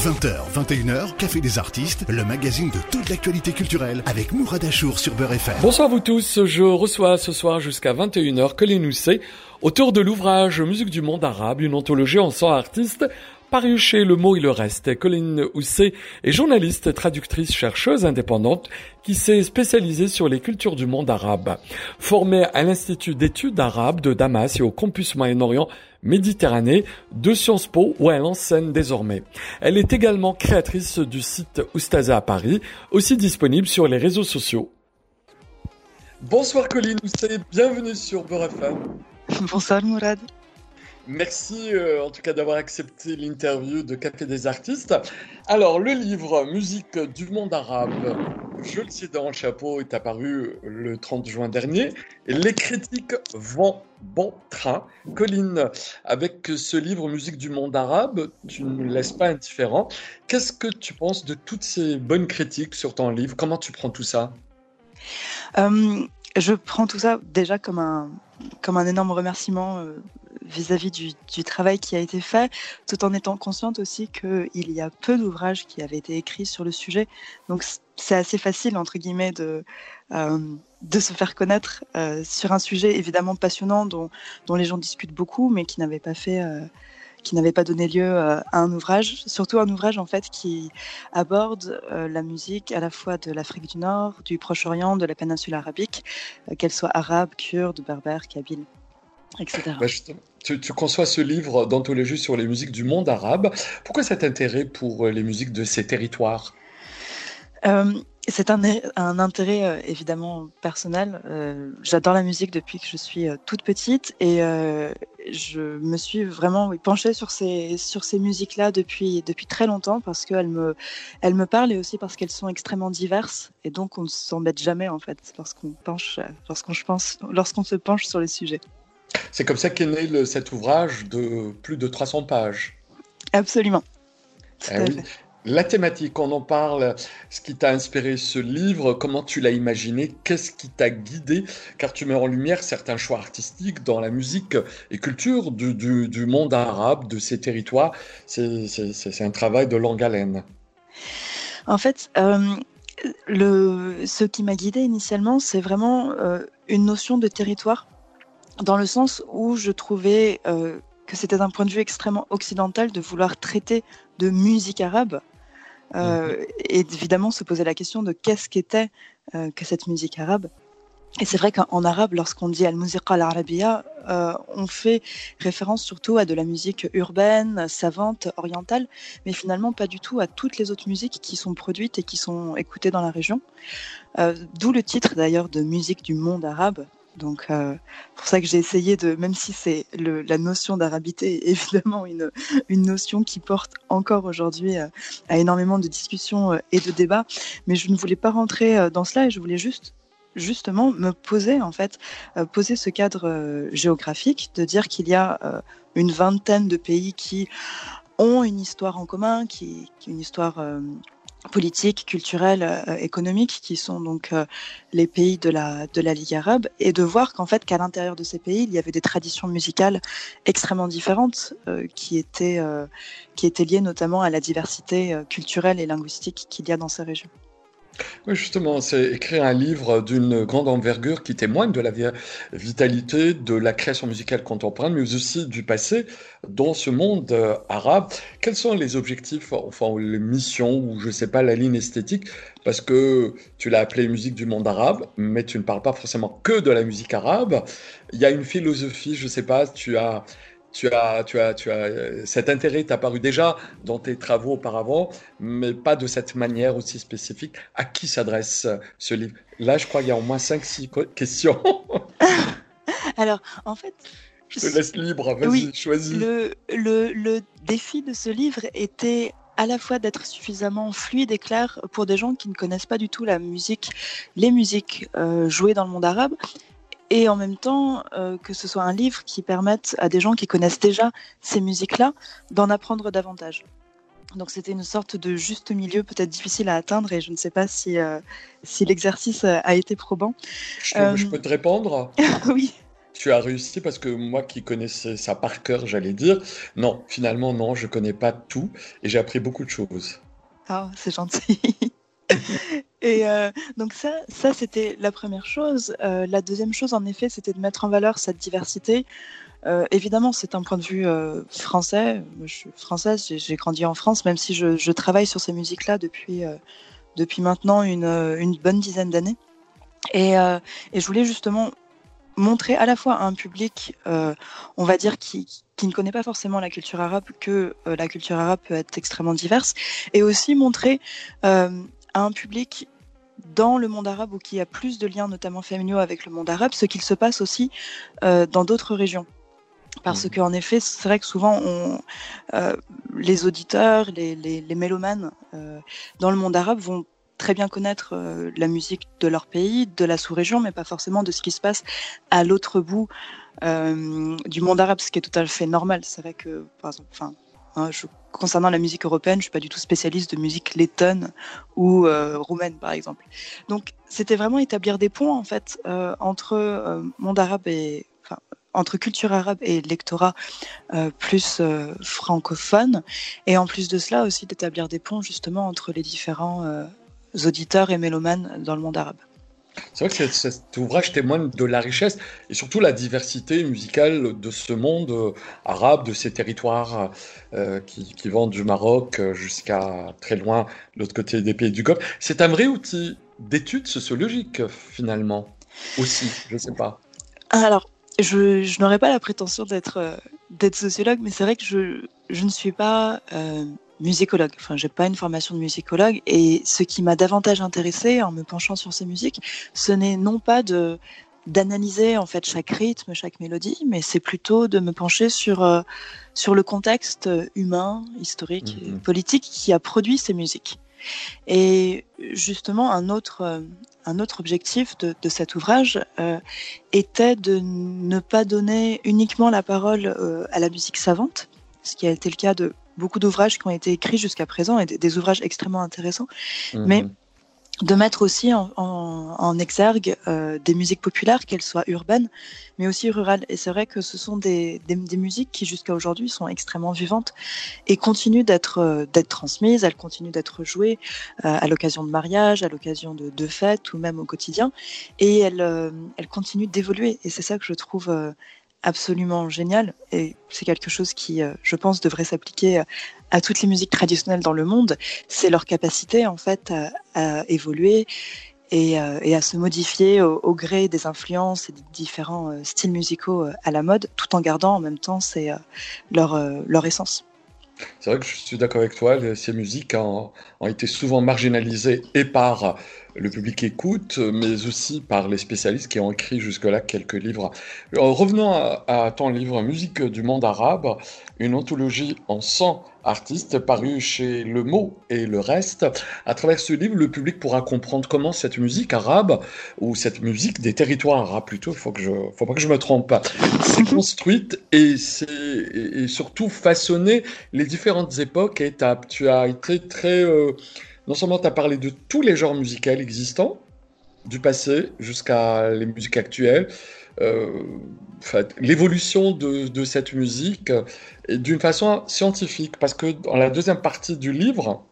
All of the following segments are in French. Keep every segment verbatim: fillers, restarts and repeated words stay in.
vingt heures, vingt et une heures, Café des Artistes, le magazine de toute l'actualité culturelle avec Mourad Achour sur Beurre F M. Bonsoir à vous tous, je reçois ce soir jusqu'à vingt et une heures Colin Housset, auteur de l'ouvrage Musique du monde arabe, une anthologie en cent artistes, paru chez Le Mot et le Reste. Colin Housset est journaliste, traductrice, chercheuse indépendante qui s'est spécialisée sur les cultures du monde arabe. Formée à l'Institut d'études arabes de Damas et au campus Moyen-Orient Méditerranée de Sciences Po où elle enseigne désormais. Elle est également créatrice du site Oustaza à Paris, aussi disponible sur les réseaux sociaux. Bonsoir Colin Housset, bienvenue sur Beurre F M. Bonsoir Mourad. Merci euh, en tout cas d'avoir accepté l'interview de Café des Artistes. Alors le livre Musique du monde arabe, je le sais dans le chapeau, est apparu le trente juin dernier. Et les critiques vont bon train. Colin, avec ce livre Musique du monde arabe, tu ne nous laisses pas indifférent. Qu'est-ce que tu penses de toutes ces bonnes critiques sur ton livre? Comment tu prends tout ça? euh, Je prends tout ça déjà comme un, comme un énorme remerciement euh, vis-à-vis du, du travail qui a été fait, tout en étant consciente aussi qu'il y a peu d'ouvrages qui avaient été écrits sur le sujet. Donc c'est assez facile, entre guillemets, de, euh, de se faire connaître euh, sur un sujet évidemment passionnant dont, dont les gens discutent beaucoup, mais qui n'avait pas fait... Euh, qui n'avait pas donné lieu à un ouvrage, surtout un ouvrage en fait qui aborde euh, la musique à la fois de l'Afrique du Nord, du Proche-Orient, de la péninsule arabique, euh, qu'elle soit arabe, kurde, berbère, kabyle, et cetera. Bah, tu, tu conçois ce livre d'anthologie sur les musiques du monde arabe. Pourquoi cet intérêt pour les musiques de ces territoires ? euh, C'est un, un intérêt euh, évidemment personnel. Euh, j'adore la musique depuis que je suis euh, toute petite et euh, je me suis vraiment oui, penchée sur ces, sur ces musiques-là depuis, depuis très longtemps parce qu'elles me, elles me parlent et aussi parce qu'elles sont extrêmement diverses et donc on ne s'embête jamais en fait lorsqu'on, penche, lorsqu'on, je pense, lorsqu'on se penche sur les sujets. C'est comme ça qu'est né le, cet ouvrage de plus de trois cents pages. Absolument. Tout eh à oui. fait. La thématique, on en parle, ce qui t'a inspiré ce livre, comment tu l'as imaginé, qu'est-ce qui t'a guidé, car tu mets en lumière certains choix artistiques dans la musique et culture du, du, du monde arabe, de ces territoires. C'est, c'est, c'est un travail de longue haleine. En fait, euh, le, ce qui m'a guidée initialement, c'est vraiment euh, une notion de territoire, dans le sens où je trouvais euh, que c'était d'un point de vue extrêmement occidental de vouloir traiter de musique arabe. Euh, mmh. Et évidemment se poser la question de qu'est-ce qu'était euh, que cette musique arabe. Et c'est vrai qu'en arabe, lorsqu'on dit al-musiqa al-arabiya, euh, on fait référence surtout à de la musique urbaine, savante, orientale, mais finalement pas du tout à toutes les autres musiques qui sont produites et qui sont écoutées dans la région. Euh, d'où le titre d'ailleurs de Musique du monde arabe. Donc, euh, pour ça que j'ai essayé de, même si c'est le, la notion d'arabité, évidemment une, une notion qui porte encore aujourd'hui euh, à énormément de discussions euh, et de débats, mais je ne voulais pas rentrer euh, dans cela et je voulais juste, justement, me poser, en fait, euh, poser ce cadre euh, géographique, de dire qu'il y a euh, une vingtaine de pays qui ont une histoire en commun, qui, qui une histoire euh, politiques, culturelles, euh, économiques, qui sont donc euh, les pays de la, de la Ligue arabe, et de voir qu'en fait, qu'à l'intérieur de ces pays, il y avait des traditions musicales extrêmement différentes euh, qui, étaient, euh, qui étaient liées notamment à la diversité euh, culturelle et linguistique qu'il y a dans ces régions. Oui, justement, c'est écrire un livre d'une grande envergure qui témoigne de la vitalité de la création musicale contemporaine, mais aussi du passé dans ce monde euh, arabe. Quels sont les objectifs, enfin les missions, ou je ne sais pas, la ligne esthétique? Parce que tu l'as appelé musique du monde arabe, mais tu ne parles pas forcément que de la musique arabe. Il y a une philosophie, je ne sais pas, tu as... Tu as, tu as, tu as, cet intérêt t'a apparu déjà dans tes travaux auparavant, mais pas de cette manière aussi spécifique. À qui s'adresse ce livre? Là, je crois qu'il y a au moins cinq six questions. Alors, en fait... Je te laisse libre, vas-y, oui, choisis. Le, le, le défi de ce livre était à la fois d'être suffisamment fluide et clair pour des gens qui ne connaissent pas du tout la musique, les musiques euh, jouées dans le monde arabe, et en même temps euh, que ce soit un livre qui permette à des gens qui connaissent déjà ces musiques-là d'en apprendre davantage. Donc c'était une sorte de juste milieu peut-être difficile à atteindre et je ne sais pas si, euh, si l'exercice a été probant. Je, te, euh... je peux te répondre? Oui. tu as réussi parce que moi qui connaissais ça par cœur, j'allais dire, non, finalement, non, je connais pas tout et j'ai appris beaucoup de choses. Ah, c'est gentil. Et euh, donc ça, ça c'était la première chose. Euh, la deuxième chose, en effet, c'était de mettre en valeur cette diversité. Euh, évidemment, c'est un point de vue euh, français. Moi, je suis française, j'ai, j'ai grandi en France, même si je, je travaille sur ces musiques-là depuis, euh, depuis maintenant une, une bonne dizaine d'années. Et, euh, et je voulais justement montrer à la fois à un public, euh, on va dire, qui, qui ne connaît pas forcément la culture arabe, que euh, la culture arabe peut être extrêmement diverse, et aussi montrer euh, à un public dans le monde arabe ou qui a plus de liens, notamment familiaux, avec le monde arabe, ce qu'il se passe aussi euh, dans d'autres régions. Parce qu'en effet, c'est vrai que souvent, on, euh, les auditeurs, les, les, les mélomanes euh, dans le monde arabe vont très bien connaître euh, la musique de leur pays, de la sous-région, mais pas forcément de ce qui se passe à l'autre bout euh, du monde arabe, ce qui est tout à fait normal. C'est vrai que, par exemple, enfin, hein, je, concernant la musique européenne, je suis pas du tout spécialiste de musique lettonne ou euh, roumaine, par exemple. Donc, c'était vraiment établir des ponts, en fait, euh, entre euh, monde arabe et... Enfin, entre culture arabe et lectorat euh, plus euh, francophone, et en plus de cela aussi d'établir des ponts justement entre les différents euh, auditeurs et mélomanes dans le monde arabe. C'est vrai que cet, cet ouvrage témoigne de la richesse et surtout la diversité musicale de ce monde euh, arabe, de ces territoires euh, qui, qui vont du Maroc jusqu'à très loin, de l'autre côté des pays du Golfe. C'est un vrai outil d'étude sociologique finalement, aussi, je ne sais pas. Alors, je, je n'aurais pas la prétention d'être, euh, d'être sociologue, mais c'est vrai que je, je ne suis pas euh, musicologue. Enfin, j'ai pas une formation de musicologue. Et ce qui m'a davantage intéressée en me penchant sur ces musiques, ce n'est non pas de, d'analyser en fait chaque rythme, chaque mélodie, mais c'est plutôt de me pencher sur, euh, sur le contexte humain, historique et Mhm. politique qui a produit ces musiques. Et justement, un autre, euh, un autre objectif de, de cet ouvrage euh, était de ne pas donner uniquement la parole euh, à la musique savante, ce qui a été le cas de beaucoup d'ouvrages qui ont été écrits jusqu'à présent, et des, des ouvrages extrêmement intéressants, Mhm. mais de mettre aussi en, en, en exergue euh, des musiques populaires, qu'elles soient urbaines, mais aussi rurales. Et c'est vrai que ce sont des, des, des musiques qui, jusqu'à aujourd'hui, sont extrêmement vivantes et continuent d'être, euh, d'être transmises, elles continuent d'être jouées euh, à l'occasion de mariages, à l'occasion de, de fêtes ou même au quotidien. Et elles, euh, elles continuent d'évoluer. Et c'est ça que je trouve euh, absolument génial. Et c'est quelque chose qui, euh, je pense, devrait s'appliquer à, à toutes les musiques traditionnelles dans le monde. C'est leur capacité, en fait, à, à évoluer et, euh, et à se modifier au, au gré des influences et des différents euh, styles musicaux euh, à la mode, tout en gardant en même temps c'est, euh, leur, euh, leur essence. C'est vrai que je suis d'accord avec toi, les- ces musiques ont, ont été souvent marginalisées et par le public qui écoute, mais aussi par les spécialistes qui ont écrit jusque-là quelques livres. Alors, revenons à, à ton livre Musique du monde arabe, une anthologie en cent artistes paru chez Le Mot et le Reste. À travers ce livre, le public pourra comprendre comment cette musique arabe, ou cette musique des territoires arabes plutôt, il faut que je, faut pas que je me trompe pas, s'est construite et, s'est- et, et surtout façonnée les différentes époques et étapes. Tu as été très... euh, non seulement tu as parlé de tous les genres musicaux existants, du passé jusqu'à les musiques actuelles, euh, enfin, l'évolution de, de cette musique euh, et d'une façon scientifique, parce que dans la deuxième partie du livre,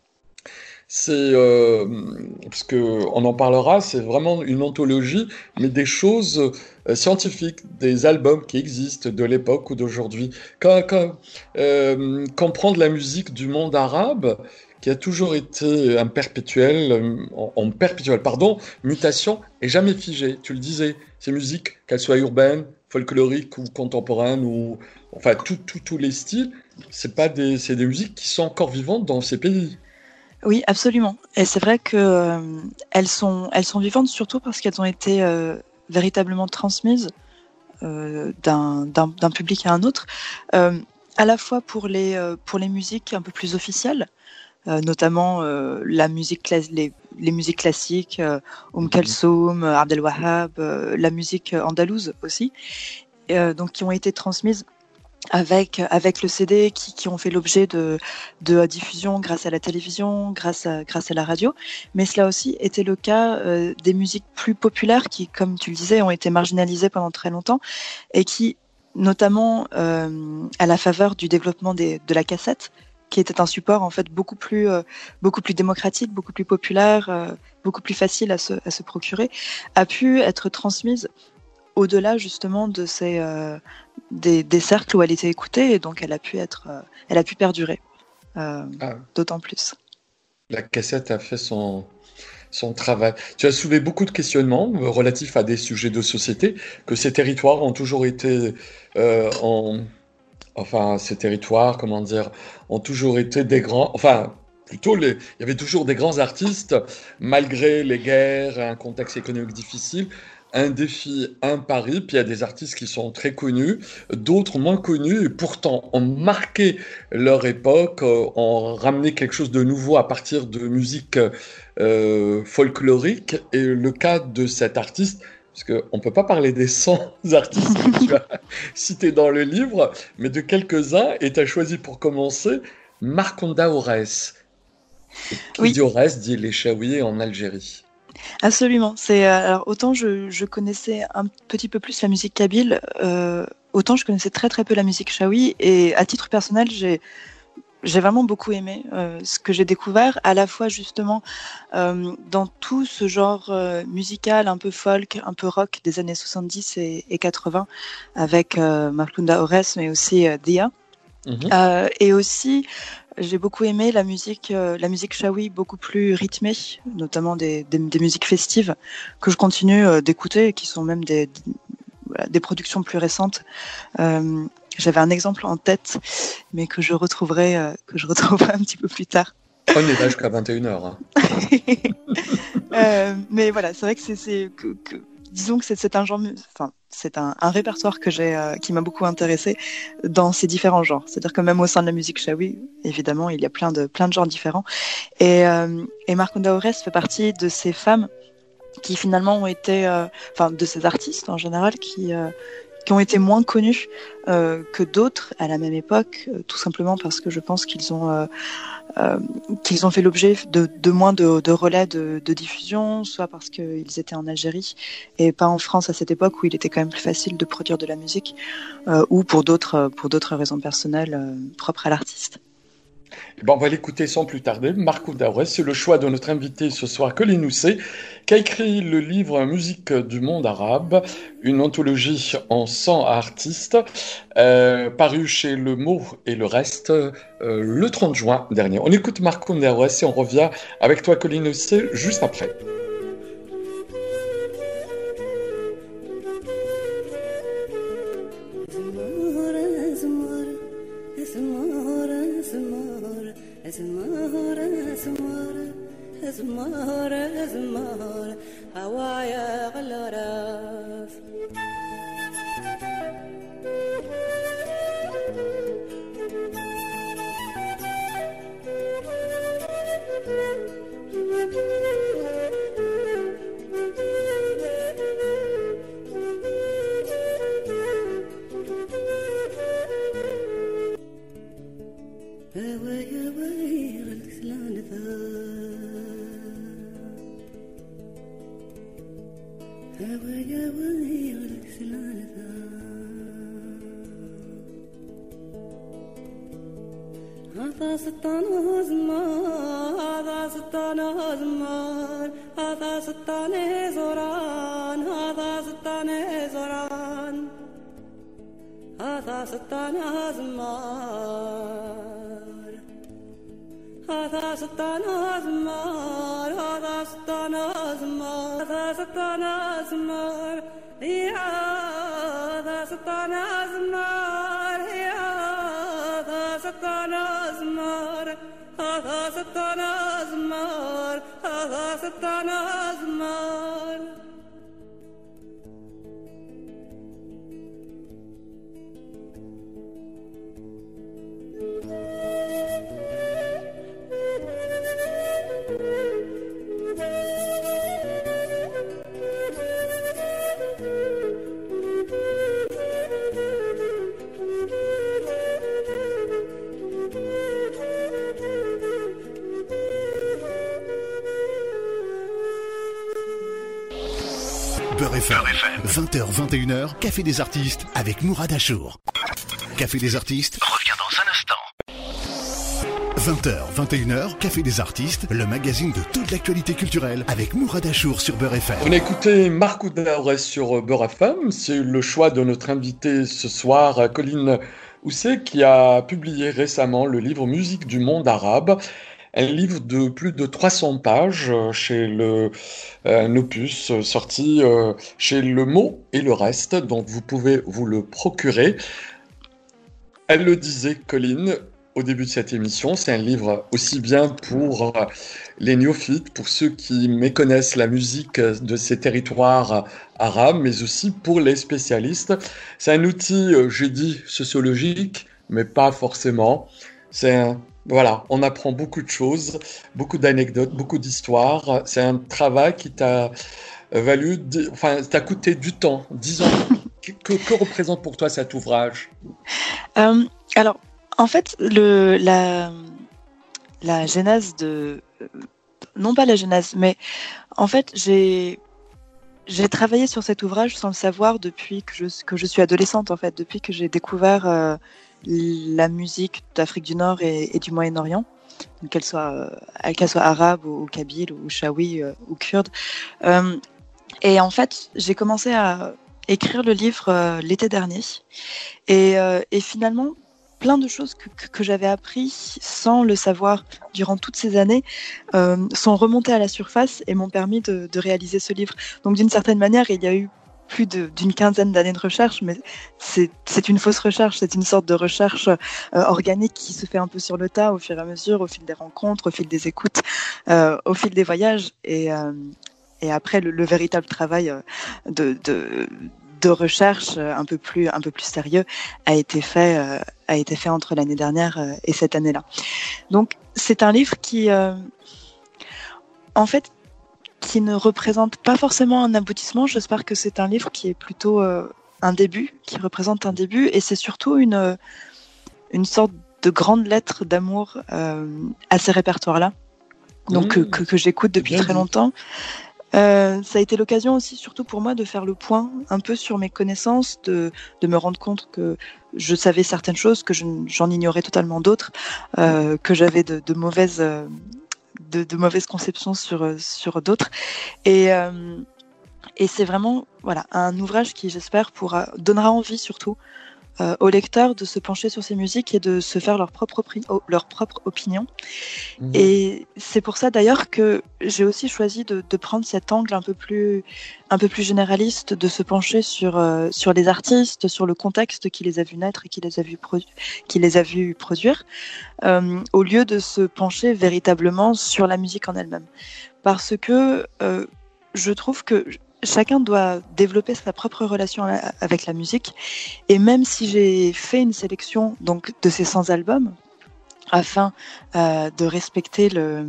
c'est euh, parce que on en parlera, c'est vraiment une anthologie, mais des choses euh, scientifiques, des albums qui existent de l'époque ou d'aujourd'hui. Quand, quand, euh, comprendre la musique du monde arabe, qui a toujours été un perpétuel, euh, en, en perpétuelle, pardon, mutation et jamais figée. Tu le disais, ces musiques, qu'elles soient urbaines, folkloriques ou contemporaines ou enfin tout- tout- tous les styles, c'est pas des, c'est des musiques qui sont encore vivantes dans ces pays. Oui, absolument. Et c'est vrai que euh, elles sont, elles sont vivantes surtout parce qu'elles ont été euh, véritablement transmises euh, d'un, d'un, d'un public à un autre, euh, à la fois pour les, euh, pour les musiques un peu plus officielles, euh, notamment euh, la musique clas- les, les musiques classiques, euh, Oum Mhm. Kalsoum, euh, Abdel Wahab, euh, la musique andalouse aussi, euh, donc qui ont été transmises avec, avec le C D qui, qui ont fait l'objet de, de diffusion grâce à la télévision, grâce à, grâce à la radio. Mais cela aussi était le cas euh, des musiques plus populaires qui, comme tu le disais, ont été marginalisées pendant très longtemps et qui, notamment euh, à la faveur du développement des, de la cassette, qui était un support en fait beaucoup plus, euh, beaucoup plus démocratique, beaucoup plus populaire, euh, beaucoup plus facile à se, à se procurer, a pu être transmise au-delà justement de ces euh, des, des cercles où elle était écoutée, et donc elle a pu être, euh, elle a pu perdurer, euh, Ah, d'autant plus. la cassette a fait son, son travail. Tu as soulevé beaucoup de questionnements euh, relatifs à des sujets de société, que ces territoires ont toujours été euh, en, enfin, ces territoires, comment dire, ont toujours été des grands, enfin, plutôt, les, il y avait toujours des grands artistes, malgré les guerres, un contexte économique difficile, un défi, un pari, puis il y a des artistes qui sont très connus, d'autres moins connus, et pourtant ont marqué leur époque, euh, ont ramené quelque chose de nouveau à partir de musique euh, folklorique, et le cas de cet artiste, parce qu'on ne peut pas parler des cent artistes que tu as cités dans le livre, mais de quelques-uns, et tu as choisi pour commencer Marconda Aurès. Qui Oui, dit Aurès dit les Chaouis en Algérie. absolument. C'est euh, alors autant je, je connaissais un petit peu plus la musique kabyle, euh, autant je connaissais très très peu la musique chaoui. Et à titre personnel, j'ai j'ai vraiment beaucoup aimé euh, ce que j'ai découvert, à la fois justement euh, dans tout ce genre euh, musical un peu folk, un peu rock des années soixante-dix et, et quatre-vingts, avec euh, Markounda Ores, mais aussi euh, Dia. Mhm. Euh, et aussi, j'ai beaucoup aimé la musique, euh, la musique chaoui beaucoup plus rythmée, notamment des, des, des musiques festives que je continue euh, d'écouter, et qui sont même des, des, voilà, des productions plus récentes. Euh, J'avais un exemple en tête, mais que je retrouverai, euh, que je retrouverai un petit peu plus tard. On est là jusqu'à vingt et une heures. Hein. euh, mais voilà, c'est vrai que c'est, c'est que, que, disons que c'est, c'est un genre, enfin, c'est un, un répertoire que j'ai, euh, qui m'a beaucoup intéressé dans ces différents genres. C'est-à-dire que même au sein de la musique chaoui, évidemment, il y a plein de, plein de genres différents. Et, euh, et Marconda Aurès fait partie de ces femmes qui finalement ont été, euh, enfin, de ces artistes en général qui, euh, qui ont été moins connus euh, que d'autres à la même époque, euh, tout simplement parce que je pense qu'ils ont euh, euh, qu'ils ont fait l'objet de, de moins de, de relais de, de diffusion, soit parce qu'ils étaient en Algérie et pas en France à cette époque où il était quand même plus facile de produire de la musique, euh, ou pour d'autres pour d'autres raisons personnelles euh, propres à l'artiste. Eh ben, on va l'écouter sans plus tarder. Marconda Aurès, c'est le choix de notre invité ce soir, Colline Housset, qui a écrit le livre Musique du monde arabe, une anthologie en cent artistes, euh, paru chez Le Mot et le Reste euh, le trente juin dernier. On écoute Marconda Aurès et on revient avec toi, Colline Housset, juste après. Beurre F M. vingt heures vingt et une heures, Café des artistes avec Mourad Achour. Café des artistes revient dans un instant. vingt heures vingt et une heures, Café des artistes, le magazine de toute l'actualité culturelle avec Mourad Achour sur Beurre F M. On a écouté Marc Oudahouret sur Beurre F M. C'est le choix de notre invité ce soir, Colline Housset, qui a publié récemment le livre Musique du monde arabe. Un livre de plus de trois cents pages chez le, euh, un opus sorti euh, chez Le Mot et le Reste, donc vous pouvez vous le procurer. Elle le disait, Colline, au début de cette émission, c'est un livre aussi bien pour les néophytes, pour ceux qui méconnaissent la musique de ces territoires arabes, mais aussi pour les spécialistes. C'est un outil, j'ai dit, sociologique, mais pas forcément. C'est un Voilà, on apprend beaucoup de choses, beaucoup d'anecdotes, beaucoup d'histoires. C'est un travail qui t'a valu, enfin, t'a coûté du temps, dix ans. que, que représente pour toi cet ouvrage ? euh, Alors, en fait, le, la, la genèse de... Non pas la genèse, mais en fait, j'ai... J'ai travaillé sur cet ouvrage sans le savoir depuis que je, que je suis adolescente, en fait, depuis que j'ai découvert euh, la musique d'Afrique du Nord et, et du Moyen-Orient, qu'elle soit, euh, qu'elle soit arabe ou, ou kabyle ou chaoui euh, ou kurde. Euh, et en fait, j'ai commencé à écrire le livre euh, l'été dernier. Et, euh, et finalement, plein de choses que, que, que j'avais appris sans le savoir durant toutes ces années euh, sont remontées à la surface et m'ont permis de, de réaliser ce livre. Donc d'une certaine manière, il y a eu plus de, d'une quinzaine d'années de recherche, mais c'est, c'est une fausse recherche, c'est une sorte de recherche euh, organique qui se fait un peu sur le tas au fur et à mesure, au fil des rencontres, au fil des écoutes, euh, au fil des voyages. Et, euh, et après, le, le véritable travail euh, de... de de recherche un peu plus un peu plus sérieux a été fait euh, a été fait entre l'année dernière euh, et cette année-là. Donc c'est un livre qui euh, en fait qui ne représente pas forcément un aboutissement. J'espère que c'est un livre qui est plutôt euh, un début, qui représente un début, et c'est surtout une une sorte de grande lettre d'amour euh, à ces répertoires-là. Donc mmh. que, que que j'écoute depuis Bien très dit. longtemps. Euh, ça a été l'occasion aussi, surtout pour moi, de faire le point un peu sur mes connaissances, de, de me rendre compte que je savais certaines choses, que je, j'en ignorais totalement d'autres, euh, que j'avais de, de mauvaises, de, de mauvaises conceptions sur, sur d'autres. Et, euh, et c'est vraiment voilà, un ouvrage qui, j'espère, pourra, donnera envie surtout Euh, aux lecteurs de se pencher sur ces musiques et de se faire leur propre, opri- leur propre opinion. Mmh. Et c'est pour ça d'ailleurs que j'ai aussi choisi de, de prendre cet angle un peu plus, un peu plus généraliste, de se pencher sur, euh, sur les artistes, sur le contexte qui les a vus naître et qui les a vus, produ- qui les a vus produire, euh, au lieu de se pencher véritablement sur la musique en elle-même. Parce que euh, je trouve que chacun doit développer sa propre relation avec la musique. Et même si j'ai fait une sélection donc, de ces cent albums, afin euh, de respecter le,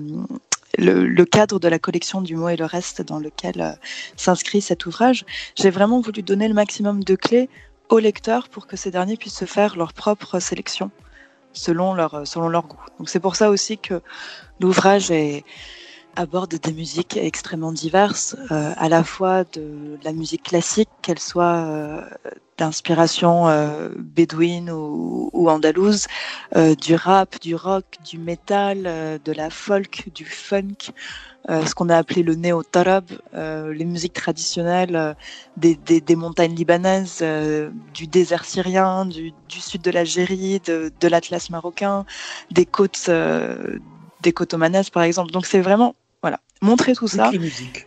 le, le cadre de la collection du Mot et le Reste dans lequel euh, s'inscrit cet ouvrage, j'ai vraiment voulu donner le maximum de clés aux lecteurs pour que ces derniers puissent se faire leur propre sélection selon leur, selon leur goût. Donc c'est pour ça aussi que l'ouvrage est... aborde des musiques extrêmement diverses, euh, à la fois de la musique classique, qu'elle soit euh, d'inspiration euh, bédouine ou, ou andalouse, euh, du rap, du rock, du métal, euh, de la folk, du funk, euh, ce qu'on a appelé le néo-tarab, euh, les musiques traditionnelles euh, des, des, des montagnes libanaises, euh, du désert syrien, du, du sud de l'Algérie, de, de l'Atlas marocain, des côtes, euh, des côtes omanaises par exemple. Donc c'est vraiment Voilà, montrer tout Toutes ça. les musiques.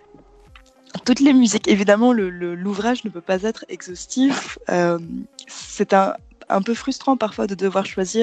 Toutes les musiques. Évidemment, le, le, l'ouvrage ne peut pas être exhaustif. Euh, c'est un, un peu frustrant parfois de devoir choisir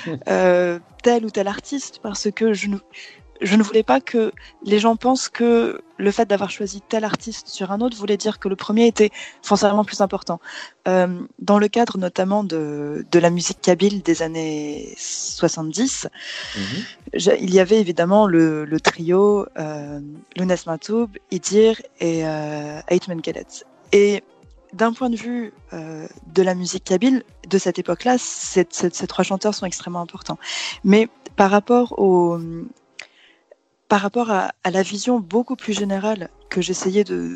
euh, tel ou tel artiste parce que je ne, je ne voulais pas que les gens pensent que le fait d'avoir choisi tel artiste sur un autre voulait dire que le premier était forcément plus important. Euh, dans le cadre notamment de, de la musique kabyle des années soixante-dix, mmh. il y avait évidemment le, le trio euh, Lounes Matoub, Idir et euh, Aitmen Kelet. Et d'un point de vue euh, de la musique kabyle de cette époque-là, ces, ces, ces trois chanteurs sont extrêmement importants. Mais par rapport au par rapport à, à la vision beaucoup plus générale que j'essayais de,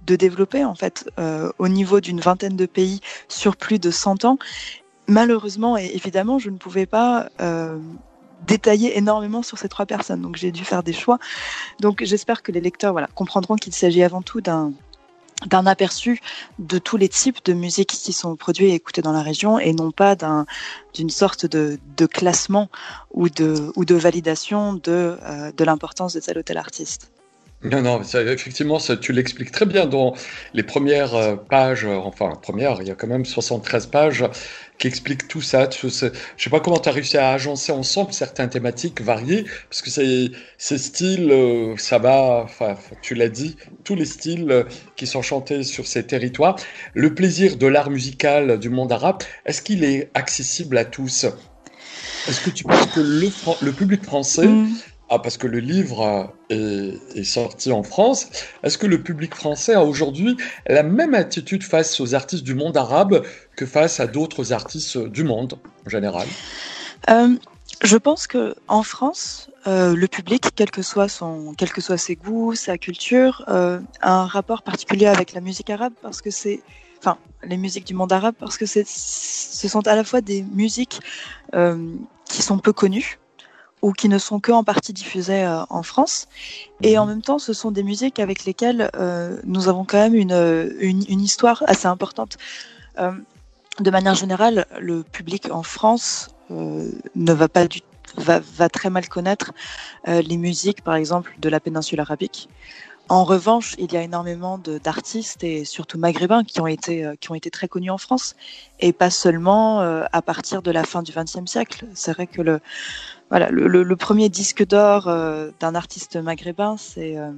de développer en fait euh, au niveau d'une vingtaine de pays sur plus de cent ans. Malheureusement et évidemment, je ne pouvais pas euh, détailler énormément sur ces trois personnes, donc j'ai dû faire des choix. Donc j'espère que les lecteurs voilà, comprendront qu'il s'agit avant tout d'un d'un aperçu de tous les types de musique qui sont produits et écoutés dans la région et non pas d'un, d'une sorte de, de classement ou de, ou de validation de, euh, de l'importance de tel ou tel artiste. Non, non, ça, effectivement, ça, tu l'expliques très bien dans les premières euh, pages, euh, enfin, première, il y a quand même soixante-treize pages qui expliquent tout ça. Tu, je sais pas comment tu as réussi à agencer ensemble certaines thématiques variées, parce que c'est, ces styles, euh, ça va, enfin, tu l'as dit, tous les styles euh, qui sont chantés sur ces territoires. Le plaisir de l'art musical du monde arabe, est-ce qu'il est accessible à tous? Est-ce que tu penses que le, Fran- le public français... Mmh. Ah, parce que le livre est, est sorti en France. Est-ce que le public français a aujourd'hui la même attitude face aux artistes du monde arabe que face à d'autres artistes du monde en général? Euh, je pense que en France, euh, le public, quel que soit son, quel que soient ses goûts, sa culture, euh, a un rapport particulier avec la musique arabe parce que c'est, enfin, les musiques du monde arabe parce que c'est, ce sont à la fois des musiques euh, qui sont peu connues ou qui ne sont que en partie diffusées euh, en France. Et en même temps, ce sont des musiques avec lesquelles euh, nous avons quand même une, une, une histoire assez importante. Euh, de manière générale, le public en France euh, ne va pas du va, va très mal connaître euh, les musiques, par exemple, de la péninsule arabique. En revanche, il y a énormément de, d'artistes et surtout maghrébins qui ont été euh, qui ont été très connus en France et pas seulement euh, à partir de la fin du vingtième siècle. C'est vrai que le voilà le, le, le premier disque d'or euh, d'un artiste maghrébin, c'est euh,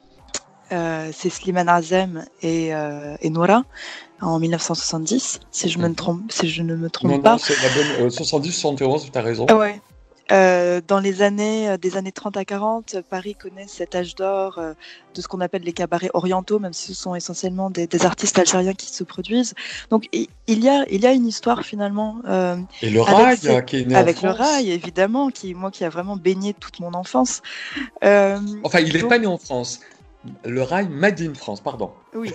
euh, c'est Slimane Azem et euh, et Noura en mille neuf cent soixante-dix, si je me trompe si je ne me trompe non, pas. Non, c'est la bonne euh, soixante-dix soixante et onze, tu as raison. Ah ouais. Euh, dans les années, euh, des années trente à quarante, Paris connaît cet âge d'or euh, de ce qu'on appelle les cabarets orientaux, même si ce sont essentiellement des, des artistes algériens qui se produisent. Donc il y a, il y a une histoire finalement. Euh, Et le rail ces, qui est né avec en le France. rail, évidemment, qui moi qui a vraiment baigné toute mon enfance. Euh, enfin, il n'est donc... pas né en France. Le rail made in France, pardon. Oui.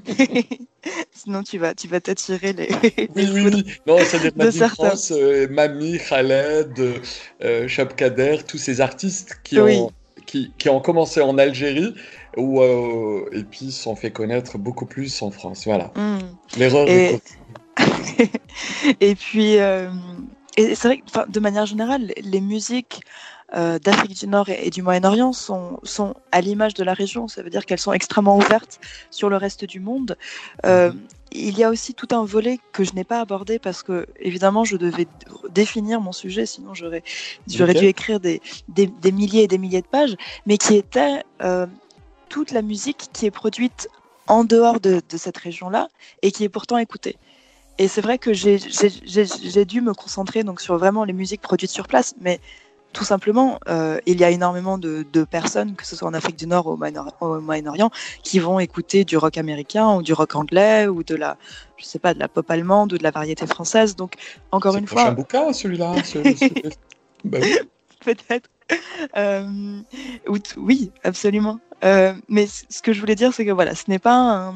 Sinon, tu vas, tu vas t'attirer les. Oui, oui, oui. Non, c'est-à-dire made in certains. France, euh, Mami, Khaled, euh, Chapkader, tous ces artistes qui oui. ont, qui, qui ont commencé en Algérie ou, euh, et puis sont fait connaître beaucoup plus en France. Voilà. Mm. L'erreur et... est Et puis, euh, et c'est vrai que de manière générale, les musiques Euh, d'Afrique du Nord et, et du Moyen-Orient sont, sont à l'image de la région, ça veut dire qu'elles sont extrêmement ouvertes sur le reste du monde. Euh, mmh. Il y a aussi tout un volet que je n'ai pas abordé parce que, évidemment, je devais définir mon sujet, sinon j'aurais, j'aurais okay. dû écrire des, des, des milliers et des milliers de pages, mais qui était euh, toute la musique qui est produite en dehors de, de cette région-là et qui est pourtant écoutée. Et c'est vrai que j'ai, j'ai, j'ai, j'ai dû me concentrer donc, sur vraiment les musiques produites sur place, mais tout simplement, euh, il y a énormément de, de personnes, que ce soit en Afrique du Nord ou au Moyen-Orient, qui vont écouter du rock américain ou du rock anglais ou de la, je sais pas, de la pop allemande ou de la variété française. Donc, encore c'est une fois. C'est un bouquin, celui-là. celui, celui... ben oui. Peut-être. Euh, oui, absolument. Euh, mais ce que je voulais dire, c'est que voilà, ce n'est pas un...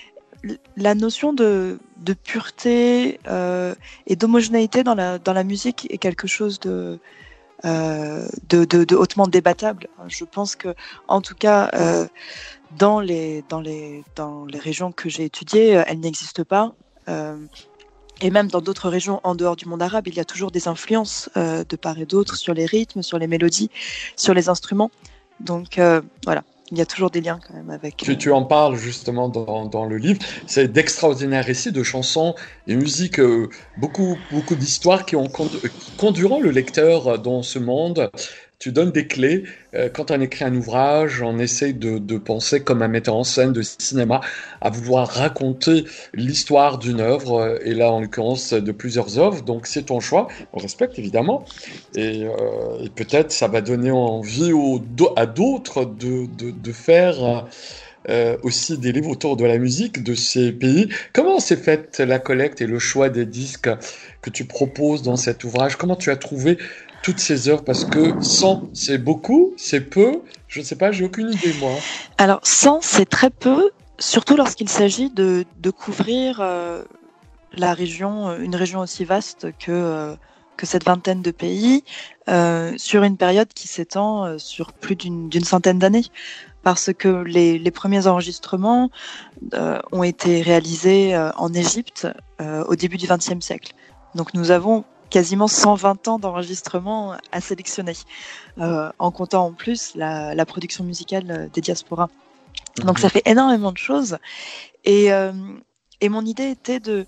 la notion de, de pureté euh, et d'homogénéité dans la, dans la musique est quelque chose de Euh, de, de, de hautement débattable. Je pense que, en tout cas, euh, dans les dans les dans les régions que j'ai étudiées, elle n'existe pas. Euh, et même dans d'autres régions en dehors du monde arabe, il y a toujours des influences euh, de part et d'autre sur les rythmes, sur les mélodies, sur les instruments. Donc euh, voilà. Il y a toujours des liens quand même avec... Tu, tu en parles justement dans, dans le livre. C'est d'extraordinaires récits de chansons et musiques, euh, beaucoup, beaucoup d'histoires qui, ont, qui conduiront le lecteur dans ce monde. Tu donnes des clés. Euh, quand on écrit un ouvrage, on essaie de, de penser comme un metteur en scène de cinéma, à vouloir raconter l'histoire d'une œuvre, et là en l'occurrence de plusieurs œuvres. Donc c'est ton choix, on respecte évidemment. Et, euh, et peut-être ça va donner envie aux, à d'autres de, de, de faire euh, aussi des livres autour de la musique de ces pays. Comment s'est faite la collecte et le choix des disques que tu proposes dans cet ouvrage? Comment tu as trouvé toutes ces œuvres? Parce que cent, c'est beaucoup, c'est peu, je ne sais pas, j'ai aucune idée, moi. Alors, cent, c'est très peu, surtout lorsqu'il s'agit de, de couvrir euh, la région, une région aussi vaste que, euh, que cette vingtaine de pays, euh, sur une période qui s'étend euh, sur plus d'une, d'une centaine d'années. Parce que les, les premiers enregistrements euh, ont été réalisés euh, en Égypte euh, au début du vingtième siècle. Donc nous avons quasiment cent vingt ans d'enregistrement à sélectionner, euh, en comptant en plus la, la production musicale des diasporas. Mmh. Donc ça fait énormément de choses. Et, euh, et mon idée était de,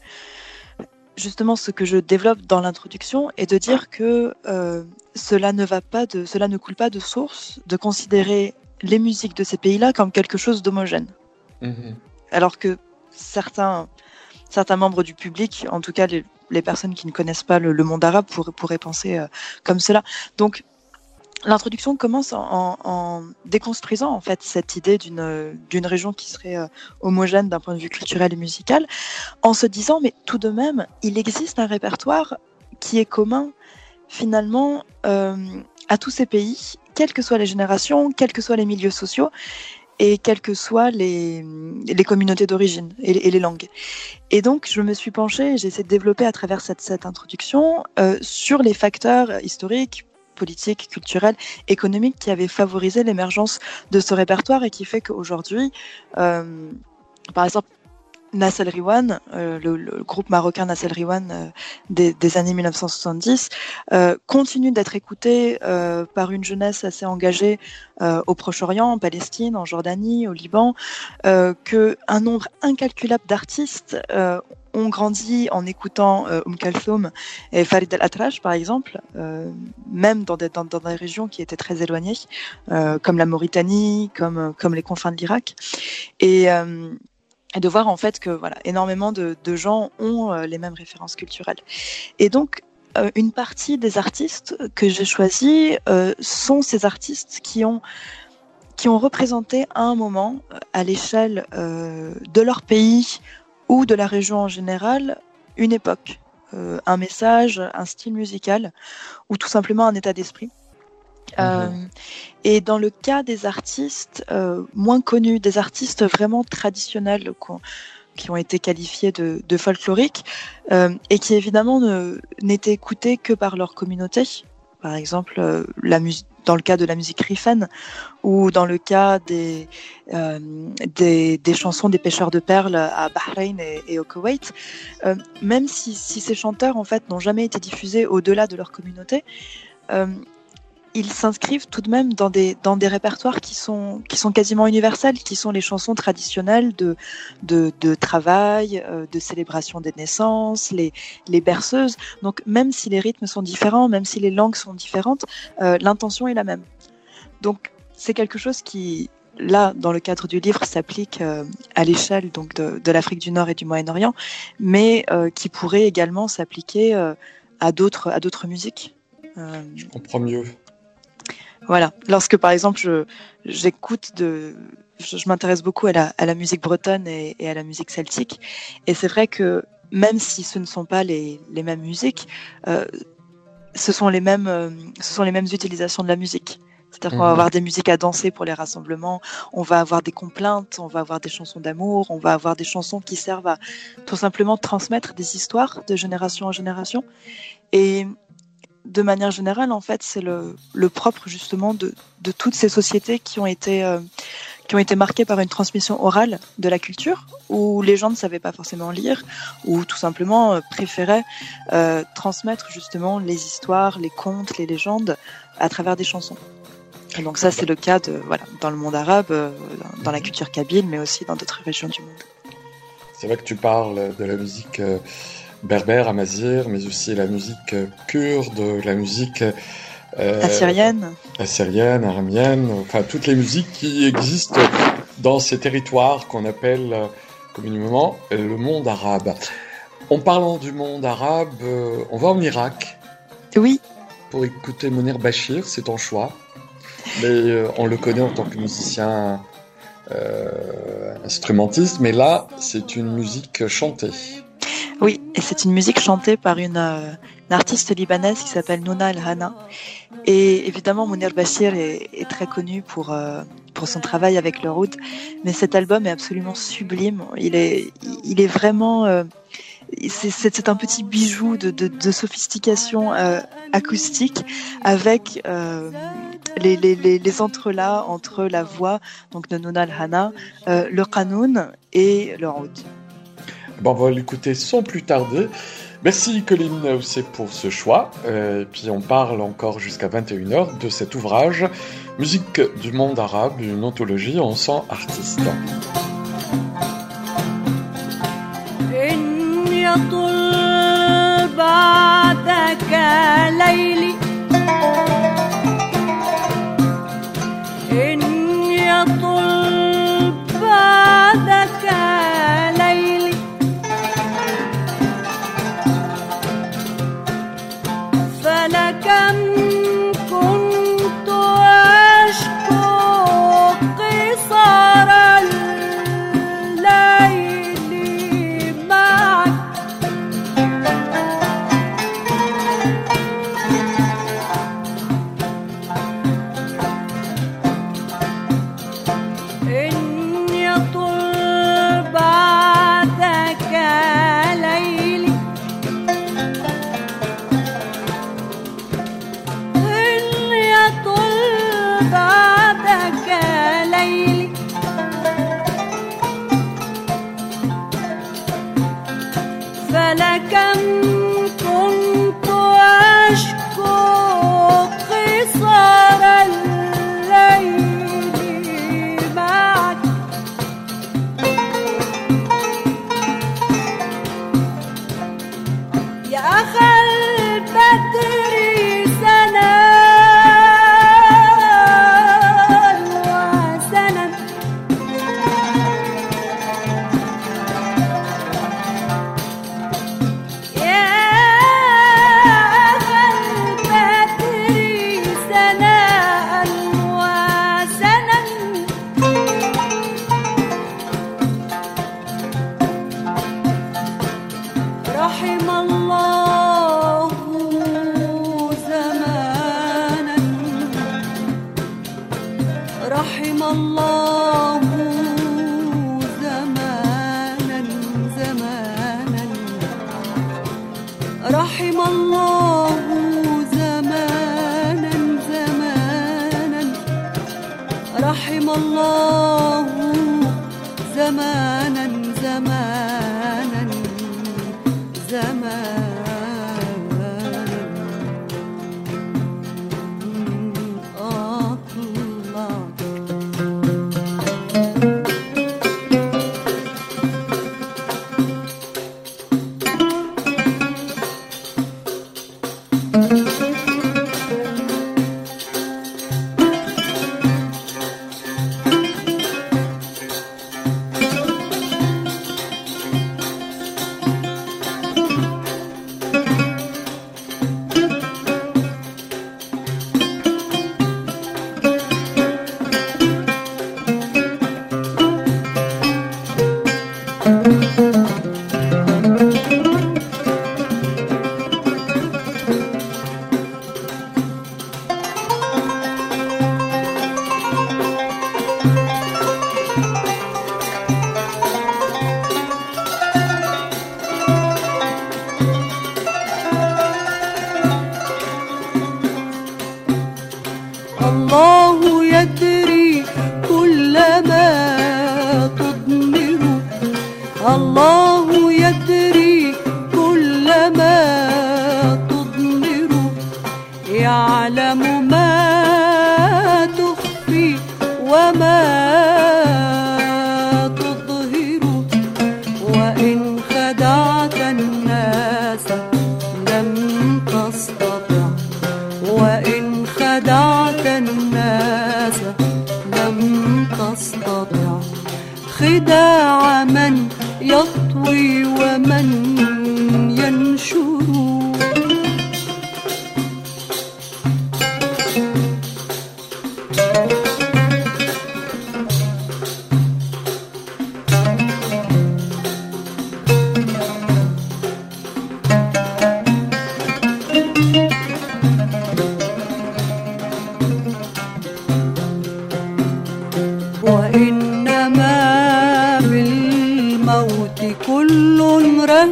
justement ce que je développe dans l'introduction, est de dire que euh, cela ne va pas de, cela ne coule pas de source de considérer les musiques de ces pays-là comme quelque chose d'homogène. Mmh. Alors que certains, certains membres du public, en tout cas les, les personnes qui ne connaissent pas le, le monde arabe, pour, pourraient penser euh, comme cela. Donc, l'introduction commence en, en, en déconstruisant en fait cette idée d'une, d'une région qui serait euh, homogène d'un point de vue culturel et musical, en se disant, mais tout de même, il existe un répertoire qui est commun finalement euh, à tous ces pays, quelles que soient les générations, quels que soient les milieux sociaux, et quelles que soient les, les communautés d'origine et, et les langues. Et donc, je me suis penchée, j'ai essayé de développer à travers cette, cette introduction euh, sur les facteurs historiques, politiques, culturels, économiques qui avaient favorisé l'émergence de ce répertoire et qui fait qu'aujourd'hui, euh, par exemple, Nassel Riwan, euh, le, le groupe marocain Nassel Riwan euh, des, des années mille neuf cent soixante-dix, euh, continue d'être écouté euh, par une jeunesse assez engagée euh, au Proche-Orient, en Palestine, en Jordanie, au Liban, euh, que un nombre incalculable d'artistes euh, ont grandi en écoutant euh, Umm Kalthoum et Farid El-Atrash, par exemple, euh, même dans des, dans, dans des régions qui étaient très éloignées, euh, comme la Mauritanie, comme, comme les confins de l'Irak. Et euh, Et de voir en fait que voilà, énormément de, de gens ont euh, les mêmes références culturelles. Et donc, euh, une partie des artistes que j'ai choisis euh, sont ces artistes qui ont, qui ont représenté à un moment, à l'échelle euh, de leur pays ou de la région en général, une époque, euh, un message, un style musical, ou tout simplement un état d'esprit. Mmh. Euh, et dans le cas des artistes euh, moins connus, des artistes vraiment traditionnels qui ont été qualifiés de, de folkloriques euh, et qui évidemment ne, n'étaient écoutés que par leur communauté, par exemple euh, la musique, dans le cas de la musique rifaine ou dans le cas des, euh, des, des chansons des pêcheurs de perles à Bahreïn et, et au Koweït, euh, même si, si ces chanteurs en fait n'ont jamais été diffusés au-delà de leur communauté, euh, ils s'inscrivent tout de même dans des, dans des répertoires qui sont, qui sont quasiment universels, qui sont les chansons traditionnelles de, de, de travail, euh, de célébration des naissances, les, les berceuses. Donc même si les rythmes sont différents, même si les langues sont différentes, euh, l'intention est la même. Donc c'est quelque chose qui, là, dans le cadre du livre, s'applique euh, à l'échelle donc, de, de l'Afrique du Nord et du Moyen-Orient, mais euh, qui pourrait également s'appliquer euh, à, d'autres, à d'autres musiques. Euh, Je comprends mieux. Voilà. Lorsque, par exemple, je, j'écoute de, je, je m'intéresse beaucoup à la, à la musique bretonne et, et à la musique celtique. Et c'est vrai que même si ce ne sont pas les, les mêmes musiques, euh, ce sont les mêmes, euh, ce sont les mêmes utilisations de la musique. C'est-à-dire mmh. qu'on va avoir des musiques à danser pour les rassemblements, on va avoir des complaintes, on va avoir des chansons d'amour, on va avoir des chansons qui servent à tout simplement transmettre des histoires de génération en génération. Et de manière générale, en fait, c'est le, le propre justement de, de toutes ces sociétés qui ont été euh, qui ont été marquées par une transmission orale de la culture, où les gens ne savaient pas forcément lire, ou tout simplement euh, préféraient euh, transmettre justement les histoires, les contes, les légendes à travers des chansons. Et donc ça, c'est le cas de voilà dans le monde arabe, euh, dans la culture kabyle, mais aussi dans d'autres régions du monde. C'est vrai que tu parles de la musique euh... berbère, amazigh, mais aussi la musique kurde, la musique euh, assyrienne, assyrienne, araméenne, enfin toutes les musiques qui existent dans ces territoires qu'on appelle communément le monde arabe. En parlant du monde arabe, euh, on va en Irak. Oui. Pour écouter Mounir Bachir, c'est ton choix, mais euh, on le connaît en tant que musicien euh, instrumentiste, mais là c'est une musique chantée. Oui, et c'est une musique chantée par une, euh, une artiste libanaise qui s'appelle Nouna El Hana. Et évidemment, Mounir Bachir est, est très connu pour, euh, pour son travail avec le oud. Mais cet album est absolument sublime. Il est, il est vraiment, euh, c'est, c'est un petit bijou de, de, de sophistication euh, acoustique avec euh, les, les, les, les entrelacs entre la voix donc de Nouna Al-Hana, euh, le qanoun et le oud. Bon, on va l'écouter sans plus tarder. Merci Colline aussi pour ce choix. Euh, et puis on parle encore jusqu'à vingt et une heures de cet ouvrage, Musique du monde arabe, une anthologie en cent artistes.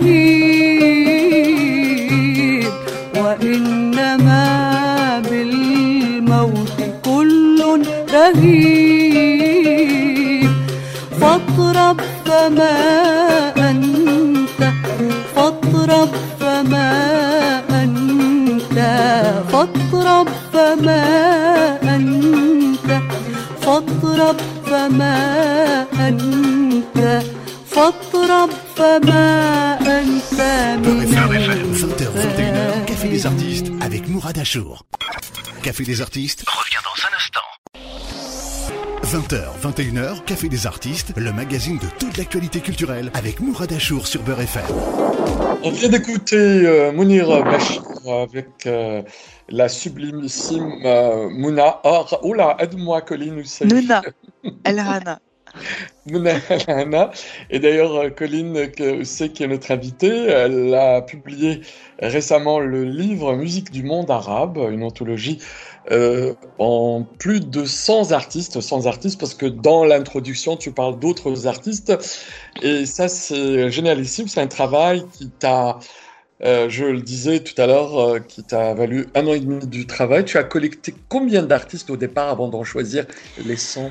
رهيب وإنما بالموت كل رهيب فاطرب فما أنت فاطرب فما أنت فاطرب فما أنت فاطرب فما أنت فاطرب فما أنت من vingt heures vingt et une heures, Café des artistes avec Mourad Achour. Café des artistes revient dans un instant. vingt heures vingt et une heures, Café des artistes, le magazine de toute l'actualité culturelle avec Mourad Achour sur Beurre F M. On vient d'écouter euh, Mounir Bachir avec euh, la sublimissime euh, Mouna. Oh, oh là, aide-moi, Colline. Où c'est Nouna El Rana. Mouna El Rana. Et d'ailleurs, euh, Colline, que c'est qui est notre invitée, elle a publié récemment le livre Musique du monde arabe, une anthologie euh, en plus de cent artistes, cent artistes, parce que dans l'introduction, tu parles d'autres artistes. Et ça, c'est génialissime. C'est un travail qui t'a, euh, je le disais tout à l'heure, euh, qui t'a valu un an et demi du travail. Tu as collecté combien d'artistes au départ avant d'en choisir les cent?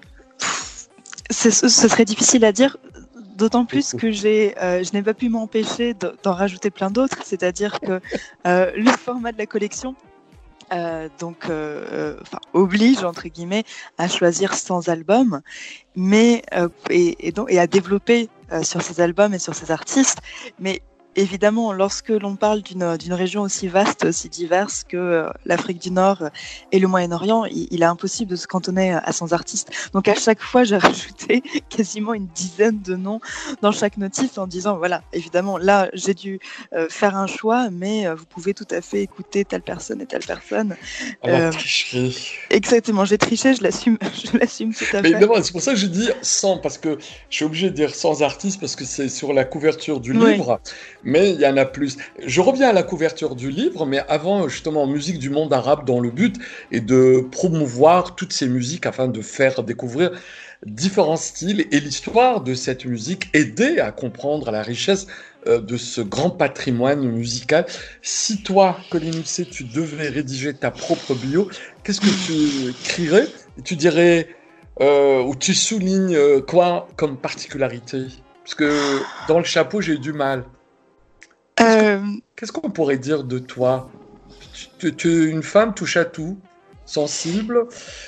C'est, ce serait difficile à dire, d'autant plus que j'ai, euh, je n'ai pas pu m'empêcher de, d'en rajouter plein d'autres. C'est-à-dire que euh, le format de la collection euh, donc, euh, enfin, oblige, entre guillemets, à choisir cent albums, mais, euh, et, et, donc, et à développer euh, sur ces albums et sur ces artistes. Mais évidemment, lorsque l'on parle d'une, d'une région aussi vaste, aussi diverse que euh, l'Afrique du Nord et le Moyen-Orient, il, il est impossible de se cantonner à cent artistes. Donc à chaque fois, j'ai rajouté quasiment une dizaine de noms dans chaque notice en disant, voilà, évidemment, là, j'ai dû euh, faire un choix, mais euh, vous pouvez tout à fait écouter telle personne et telle personne. Alors, Euh, tricherie. exactement, j'ai triché, je l'assume, je l'assume tout à Mais fait. évidemment, c'est pour ça que j'ai dit cent, parce que je suis obligé de dire cent artistes, parce que c'est sur la couverture du Oui. livre, mais il y en a plus. Je reviens à la couverture du livre, mais avant, justement, musique du monde arabe, dans le but est de promouvoir toutes ces musiques afin de faire découvrir différents styles et l'histoire de cette musique, aider à comprendre la richesse euh, de ce grand patrimoine musical. Si toi, Colline Housset, tu devais rédiger ta propre bio, qu'est-ce que tu écrirais? Tu dirais, euh, ou tu soulignes euh, quoi comme particularité? Parce que dans le chapeau, j'ai eu du mal. Qu'est-ce, que, Euh, qu'est-ce qu'on pourrait dire de toi? Tu, tu es une femme touche à tout, sensible.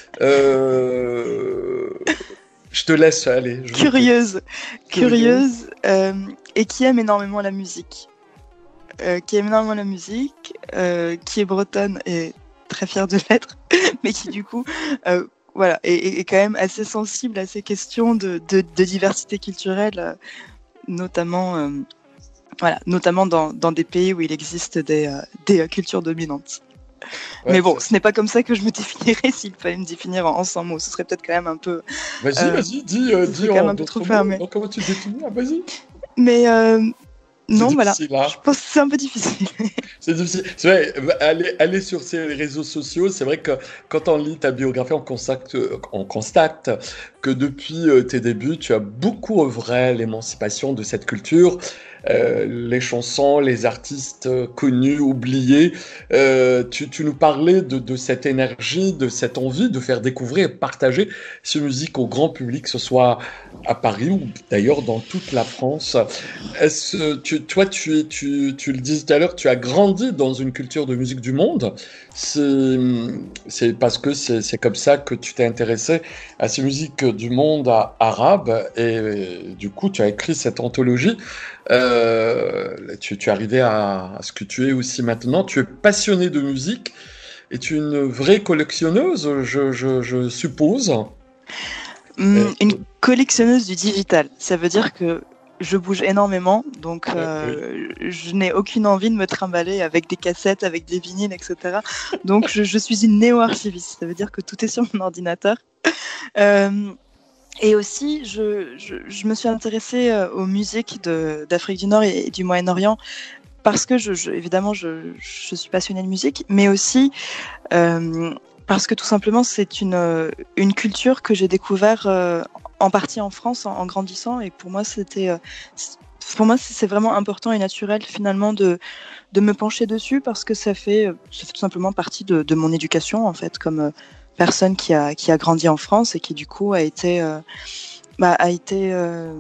Euh, je te laisse aller. Je curieuse, Curieuse. curieuse, euh, et qui aime énormément la musique. Euh, qui aime énormément la musique, euh, qui est bretonne et très fière de l'être, mais qui du coup, euh, voilà, est, est quand même assez sensible à ces questions de, de, de diversité culturelle, euh, notamment, euh, voilà, notamment dans, dans des pays où il existe des, euh, des euh, cultures dominantes. Ouais, mais bon, c'est- ce n'est pas comme ça que je me définirais s'il fallait me définir en cent mots. Ce serait peut-être quand même un peu. Vas-y, euh, vas-y, dis, euh, ce dis serait quand même en un peu d'autres trop mots. fermé. Non, comment tu te définis? Ah, vas-y. Mais euh, non, C'est voilà. difficile, hein. Je pense que c'est un peu difficile. C'est difficile. C'est vrai, aller, aller sur ces réseaux sociaux, c'est vrai que quand on lit ta biographie, on constate, on constate que depuis euh, tes débuts, tu as beaucoup œuvré à l'émancipation de cette culture. Euh, les chansons, les artistes euh, connus, oubliés. Euh, tu, tu nous parlais de, de cette énergie, de cette envie de faire découvrir et partager ces musiques au grand public, que ce soit à Paris ou d'ailleurs dans toute la France. Est-ce, tu, toi, tu, es- tu, tu le disais tout à l'heure, tu as grandi dans une culture de musique du monde. C'est, c'est parce que c'est, c'est comme ça que tu t'es intéressé à ces musiques du monde a- arabe et euh, du coup, tu as écrit cette anthologie. Euh, tu, tu es arrivé à, à ce que tu es aussi maintenant. Tu es passionné de musique et tu es une vraie collectionneuse, je, je, je suppose. Hum, Euh, une collectionneuse du digital. Ça veut dire que je bouge énormément, donc euh, je n'ai aucune envie de me trimballer avec des cassettes, avec des vinyles, et cetera. Donc je, je suis une néo-archiviste. Ça veut dire que tout est sur mon ordinateur. Euh, et aussi, je, je, je me suis intéressée euh, aux musiques de, d'Afrique du Nord et, et du Moyen-Orient parce que, je, je, évidemment, je, je suis passionnée de musique, mais aussi euh, parce que tout simplement, c'est une, euh, une culture que j'ai découvert euh, en partie en France en, en grandissant. Et pour moi, c'était, euh, pour moi, c'est vraiment important et naturel finalement de, de me pencher dessus parce que ça fait, ça fait tout simplement partie de, de mon éducation en fait, comme euh, personne qui a, qui a grandi en France et qui du coup a été, euh, bah, a été euh,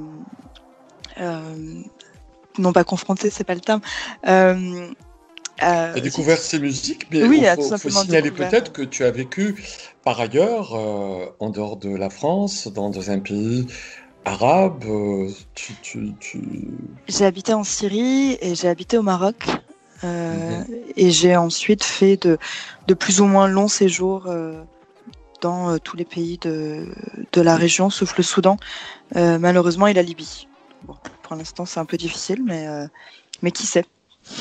euh, non pas confrontée, c'est pas le terme. Euh, Euh, tu as découvert ces musiques, mais oui, il faut, faut signaler découvert. peut-être que tu as vécu par ailleurs, euh, en dehors de la France, dans, dans un pays arabe. Euh, tu, tu, tu... J'ai habité en Syrie et j'ai habité au Maroc. Euh, mm-hmm. Et j'ai ensuite fait de, de plus ou moins longs séjours euh, dans euh, tous les pays de, de la région, sauf le Soudan, euh, malheureusement, et la Libye. Bon, pour l'instant, c'est un peu difficile, mais, euh, mais qui sait.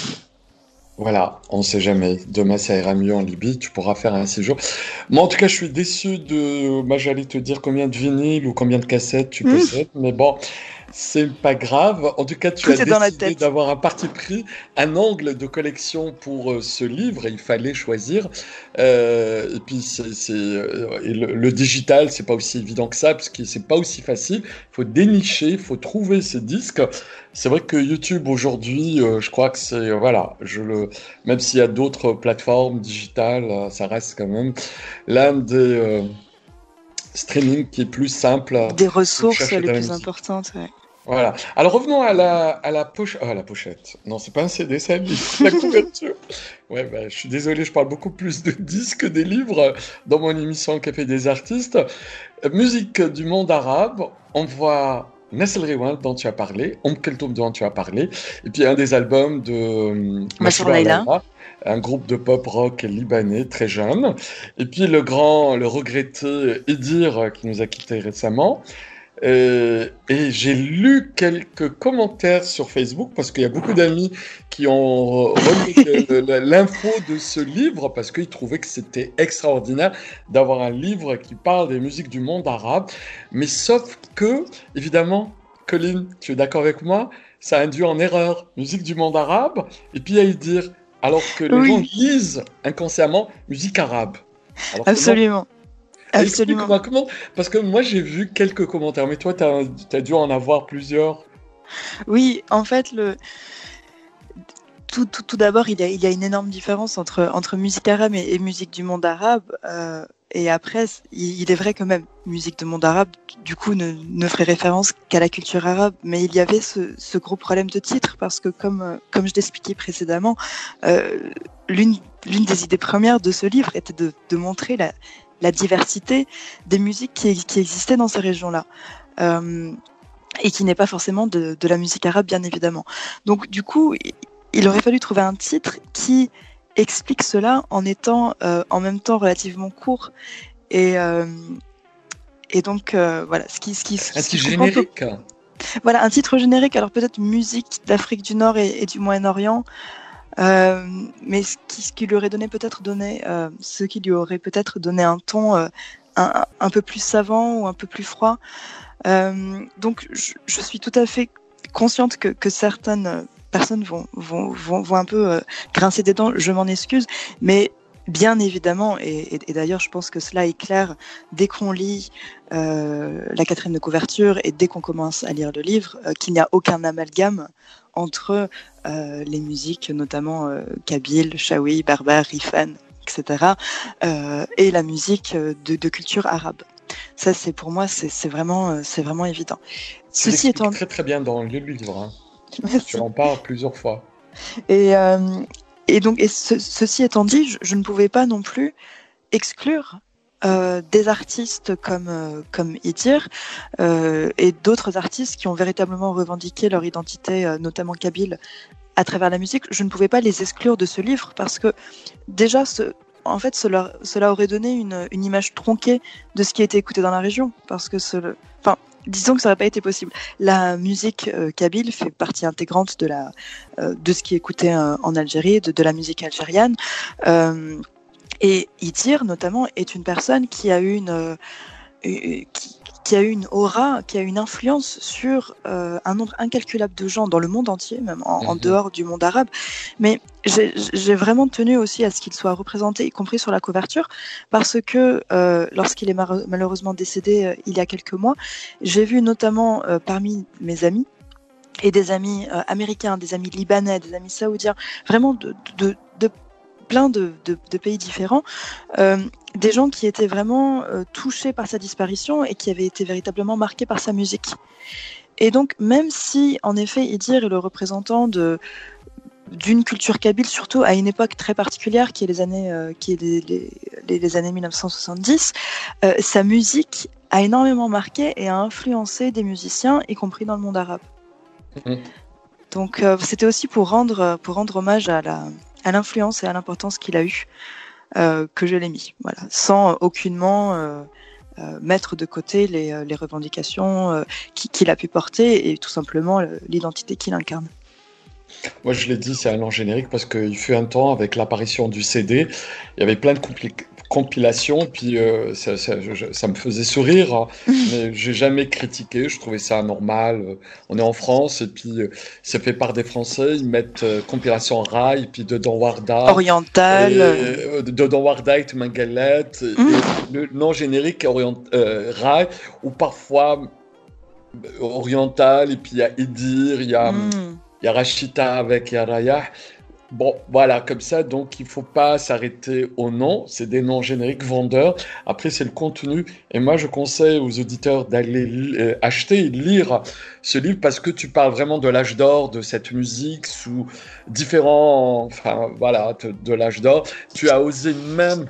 Voilà, on ne sait jamais. Demain, ça ira mieux en Libye, tu pourras faire un séjour. Moi, en tout cas, je suis déçu de... Moi, j'allais te dire combien de vinyles ou combien de cassettes tu mmh. possèdes, mais bon, c'est pas grave. En tout cas, tu Tout as décidé d'avoir un parti pris, un angle de collection pour euh, ce livre, et il fallait choisir. Euh, et puis, c'est, c'est, euh, et le, le digital, c'est pas aussi évident que ça, parce que c'est pas aussi facile. Il faut dénicher, il faut trouver ces disques. C'est vrai que YouTube aujourd'hui, euh, je crois que c'est euh, voilà, je le même s'il y a d'autres plateformes digitales, euh, ça reste quand même l'un des euh, streaming qui est plus simple. Des ressources les plus importantes. Ouais. Voilà. Alors revenons à la à la poche oh, à la pochette. Non, c'est pas un C D, c'est un livre. La couverture. Ouais, bah, je suis désolé, je parle beaucoup plus de disques que des livres dans mon émission Café des artistes. Euh, musique du monde arabe. On voit Nassel Rewand dont tu as parlé, Om Keltoum dont tu as parlé, et puis un des albums de Mashour Leila, un groupe de pop rock libanais très jeune, et puis le grand, le regretté Idir qui nous a quittés récemment. Euh, et j'ai lu quelques commentaires sur Facebook parce qu'il y a beaucoup d'amis qui ont remis l'info de ce livre parce qu'ils trouvaient que c'était extraordinaire d'avoir un livre qui parle des musiques du monde arabe. Mais sauf que, évidemment, Colline, tu es d'accord avec moi, ça induit en erreur musique du monde arabe et puis à y dire, alors que les oui. gens lisent inconsciemment musique arabe. Alors Absolument. Absolument. Comment, comment, parce que moi, j'ai vu quelques commentaires, mais toi, tu as dû en avoir plusieurs. Oui, en fait, le... tout, tout, tout d'abord, il y, a, il y a une énorme différence entre, entre musique arabe et, et musique du monde arabe. Euh, et après, il, il est vrai que même musique du monde arabe, du coup, ne, ne ferait référence qu'à la culture arabe. Mais il y avait ce, ce gros problème de titre, parce que comme, comme je l'expliquais précédemment, euh, l'une, l'une des idées premières de ce livre était de, de montrer la... la diversité des musiques qui, qui existaient dans ces régions-là. Euh, et qui n'est pas forcément de, de la musique arabe, bien évidemment. Donc, du coup, il aurait fallu trouver un titre qui explique cela en étant euh, en même temps relativement court. Et, euh, et donc, euh, voilà. Ce qui, ce qui, ce un titre générique peu... Voilà, un titre générique. Alors, peut-être musique d'Afrique du Nord et, et du Moyen-Orient. Euh, mais ce qui, ce qui lui aurait donné peut-être donné, euh, ce qui lui aurait peut-être donné un ton euh, un, un peu plus savant ou un peu plus froid. Euh, donc, je, je suis tout à fait consciente que, que certaines personnes vont, vont, vont, vont un peu euh, grincer des dents. Je m'en excuse, mais bien évidemment, et, et, et d'ailleurs, je pense que cela est clair dès qu'on lit euh, la quatrième de couverture et dès qu'on commence à lire le livre, euh, qu'il n'y a aucun amalgame entre euh, les musiques, notamment euh, kabyle, chaoui, berbère, rifan, et cetera, euh, et la musique de, de culture arabe. Ça, c'est pour moi, c'est, c'est vraiment, c'est vraiment évident. Tu Ceci étant très très bien dans le livre. Hein. Tu en parles plusieurs fois. Et, euh, et donc, et ce, ceci étant dit, je, je ne pouvais pas non plus exclure Euh, des artistes comme euh, comme Idir euh, et d'autres artistes qui ont véritablement revendiqué leur identité, euh, notamment kabyle, à travers la musique. Je ne pouvais pas les exclure de ce livre parce que déjà, ce, en fait, cela, cela aurait donné une, une image tronquée de ce qui a été écouté dans la région. Parce que, ce, enfin, disons que ça n'aurait pas été possible. La musique euh, kabyle fait partie intégrante de la euh, de ce qui est écouté euh, en Algérie, de, de la musique algérienne. Euh, Et Idir, notamment, est une personne qui a eu une, euh, qui, qui a eu une aura, qui a eu une influence sur euh, un nombre incalculable de gens dans le monde entier, même en, mmh. en dehors du monde arabe. Mais j'ai, j'ai vraiment tenu aussi à ce qu'il soit représenté, y compris sur la couverture, parce que euh, lorsqu'il est mar- malheureusement décédé euh, il y a quelques mois, j'ai vu notamment euh, parmi mes amis et des amis euh, américains, des amis libanais, des amis saoudiens, vraiment de, de, de plein de, de, de pays différents, euh, des gens qui étaient vraiment euh, touchés par sa disparition et qui avaient été véritablement marqués par sa musique. Et donc, même si, en effet, Idir est le représentant de, d'une culture kabyle, surtout à une époque très particulière, qui est les années, euh, qui est les, les, les années dix-neuf cent soixante-dix, euh, sa musique a énormément marqué et a influencé des musiciens, y compris dans le monde arabe. Mmh. Donc, euh, c'était aussi pour rendre, pour rendre hommage à, la, à l'influence et à l'importance qu'il a eue euh, que je l'ai mis, voilà, sans aucunement... Euh, Euh, mettre de côté les, les revendications euh, qu'il a pu porter et tout simplement l'identité qu'il incarne. Moi, je l'ai dit, c'est un nom générique parce qu'il fut un temps, avec l'apparition du C D, il y avait plein de compli- compilations, puis euh, ça, ça, je, ça me faisait sourire, hein, mais j'ai jamais critiqué, je trouvais ça normal. On est en France, et puis euh, c'est fait par des Français, ils mettent euh, compilation Rail, puis dedans Warda. Oriental. Et, euh, dedans Warda et Mangalette, et, mmh. et le nom générique orient, euh, Rail, ou parfois euh, Oriental, et puis il y a Idir, il y a... Mmh. Il y a Rachita avec Yaraya. Bon, voilà, comme ça, donc il ne faut pas s'arrêter au nom. C'est des noms génériques vendeurs. Après, c'est le contenu. Et moi, je conseille aux auditeurs d'aller euh, acheter et lire ce livre parce que tu parles vraiment de l'âge d'or de cette musique sous différents... Enfin, voilà, de, de l'âge d'or. Tu as osé même...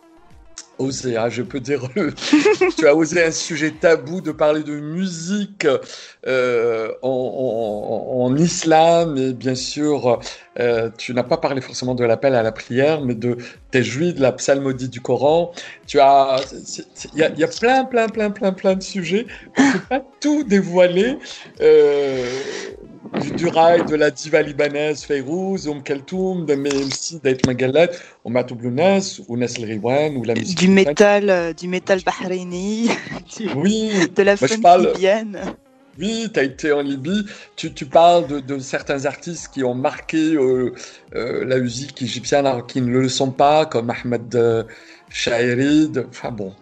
Osé, hein, je peux dire, tu as osé un sujet tabou de parler de musique euh, en, en, en islam, et bien sûr, euh, tu n'as pas parlé forcément de l'appel à la prière, mais de tes juifs, de la psalmodie du Coran. Tu as, il y a, y a plein, plein, plein, plein, plein de sujets. On ne peut pas tout dévoiler. Euh, Du, du rail, de la diva libanaise Fayrouz, Oum Kaltoum, mais aussi d'Aït Magalat, ou Matou Blounas, ou Nasl Riwan, ou la musique. Du métal, euh, du métal bahreïni, du, oui, de la funk parle... libyenne. Oui, tu as été en Libye, tu, tu parles de, de certains artistes qui ont marqué euh, euh, la musique égyptienne alors qu'ils ne le sont pas, comme Ahmed euh, Shaherid, enfin bon.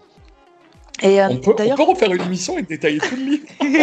Et, euh, on, peut, on peut refaire une émission et détailler tout le livre.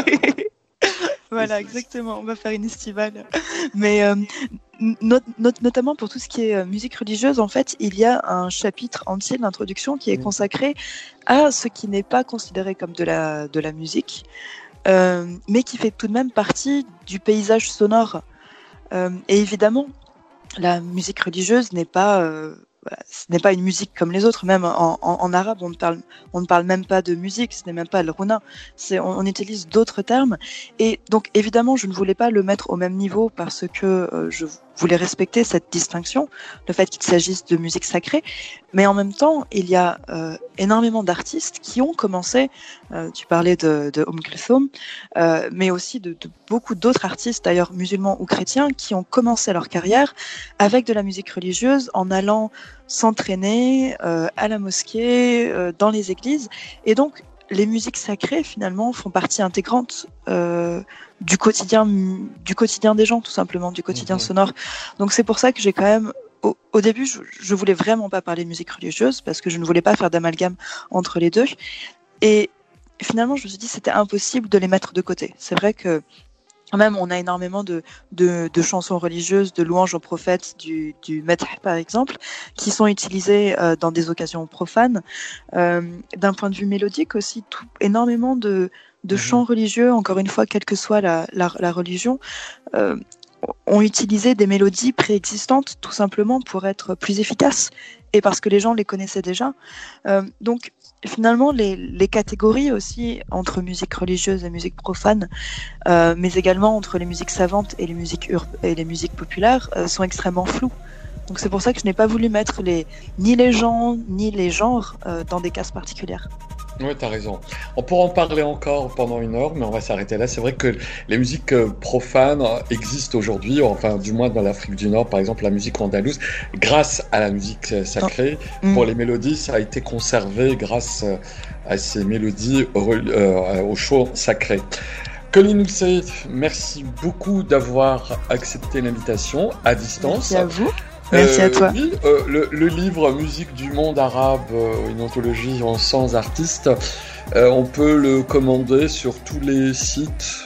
Voilà, exactement. On va faire une estivale. Mais euh, not, not, notamment pour tout ce qui est euh, musique religieuse, en fait, il y a un chapitre entier de l'introduction qui est consacré à ce qui n'est pas considéré comme de la, de la musique, euh, mais qui fait tout de même partie du paysage sonore. Euh, et évidemment, la musique religieuse n'est pas... Euh, Voilà, ce n'est pas une musique comme les autres, même en, en, en arabe, on ne, parle, on ne parle même pas de musique, ce n'est même pas le rouna, c'est, on, on utilise d'autres termes. Et donc, évidemment, je ne voulais pas le mettre au même niveau parce que euh, je voulais respecter cette distinction, le fait qu'il s'agisse de musique sacrée. Mais en même temps, il y a euh, énormément d'artistes qui ont commencé, euh, tu parlais de, de Oum Kulthum, euh, mais aussi de, de beaucoup d'autres artistes, d'ailleurs musulmans ou chrétiens, qui ont commencé leur carrière avec de la musique religieuse en allant s'entraîner euh, à la mosquée, euh, dans les églises. Et donc, les musiques sacrées, finalement, font partie intégrante euh, du quotidien, du quotidien des gens, tout simplement, du quotidien mmh. sonore. Donc, c'est pour ça que j'ai quand même... Au, au début, je, je voulais vraiment pas parler de musique religieuse, parce que je ne voulais pas faire d'amalgame entre les deux. Et finalement, je me suis dit que c'était impossible de les mettre de côté. C'est vrai que même, on a énormément de, de, de chansons religieuses, de louanges aux prophètes, du, du Madh, par exemple, qui sont utilisées euh, dans des occasions profanes. Euh, d'un point de vue mélodique aussi, tout, énormément de, de mmh. chants religieux, encore une fois, quelle que soit la, la, la religion, euh, ont utilisé des mélodies préexistantes, tout simplement pour être plus efficaces, et parce que les gens les connaissaient déjà. Euh, donc, finalement, les, les catégories aussi entre musique religieuse et musique profane, euh, mais également entre les musiques savantes et les musiques, ur- et les musiques populaires, euh, sont extrêmement floues. Donc c'est pour ça que je n'ai pas voulu mettre les, ni les gens, ni les genres euh, dans des cases particulières. Oui, tu as raison. On pourra en parler encore pendant une heure, mais on va s'arrêter là. C'est vrai que les musiques profanes existent aujourd'hui, enfin du moins dans l'Afrique du Nord, par exemple la musique andalouse, grâce à la musique sacrée. Oh. Mmh. Pour les mélodies, ça a été conservé grâce à ces mélodies au, euh, au chant sacré. Colline Houlsey, merci beaucoup d'avoir accepté l'invitation à distance. Merci à vous. Merci euh, à toi. Oui, euh, le, le livre Musique du monde arabe, euh, une anthologie en cent artistes, euh, on peut le commander sur tous les sites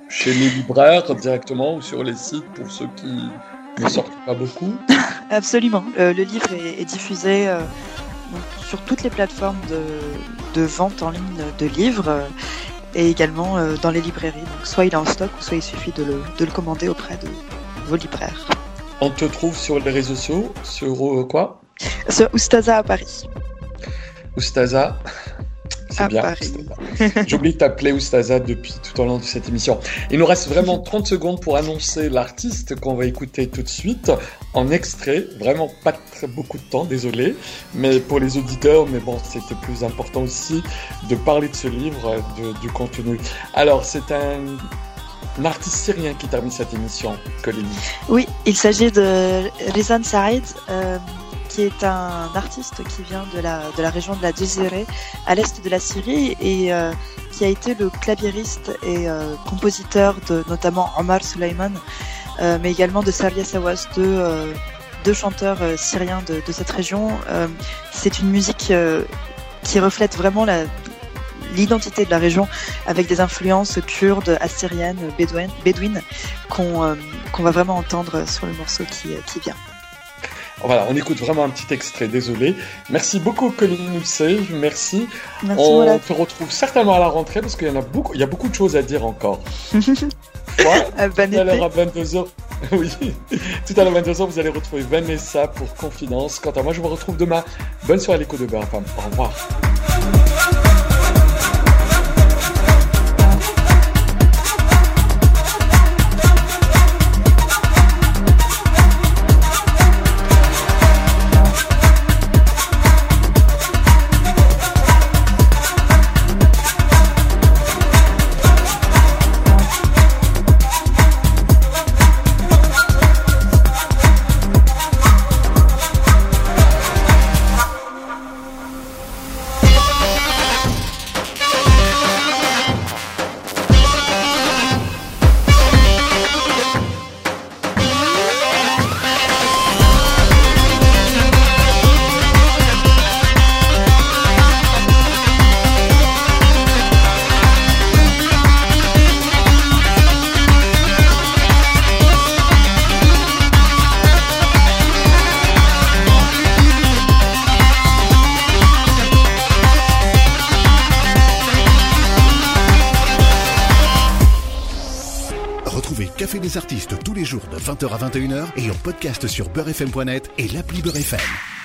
chez les libraires directement ou sur les sites pour ceux qui ne sortent pas beaucoup? Absolument. Euh, le livre est, est diffusé euh, donc, sur toutes les plateformes de, de vente en ligne de livres euh, et également euh, dans les librairies. Donc, soit il est en stock ou soit il suffit de le, de le commander auprès de vos libraires. On te trouve sur les réseaux sociaux, sur euh, quoi? Sur Oustaza à Paris. Oustaza, c'est à bien. Paris. J'oublie de t'appeler Oustaza depuis tout au long de cette émission. Il nous reste vraiment trente secondes pour annoncer l'artiste qu'on va écouter tout de suite en extrait. Vraiment pas très beaucoup de temps, désolé. Mais pour les auditeurs, mais bon, c'était plus important aussi de parler de ce livre, de, du contenu. Alors, c'est un... Un artiste syrien qui termine cette émission, Colline. Oui, il s'agit de Rizan Saïd, euh, qui est un artiste qui vient de la, de la région de la Jazireh, à l'est de la Syrie, et euh, qui a été le claviériste et euh, compositeur de notamment Omar Suleiman, euh, mais également de Saria Sawas, deux, euh, deux chanteurs euh, syriens de, de cette région. Euh, c'est une musique euh, qui reflète vraiment la l'identité de la région avec des influences kurdes, assyriennes, bédouines, bédouines qu'on euh, qu'on va vraiment entendre sur le morceau qui, qui vient. Voilà, on écoute vraiment un petit extrait, désolé. Merci beaucoup Colline Housset, merci. Merci on voilà. te retrouve certainement à la rentrée parce qu'il y en a beaucoup, il y a beaucoup de choses à dire encore. Ouais, euh, tout à l'heure à vingt-deux heures, oui, tout à l'heure à vingt-deux heures, vous allez retrouver Vanessa pour Confidence. Quant à moi, je vous retrouve demain. Bonne soirée à l'écoute de Beurre Femme. Au revoir. Café des artistes tous les jours de vingt heures à vingt et une heures et en podcast sur beurre f m point net et l'appli Beurre F M.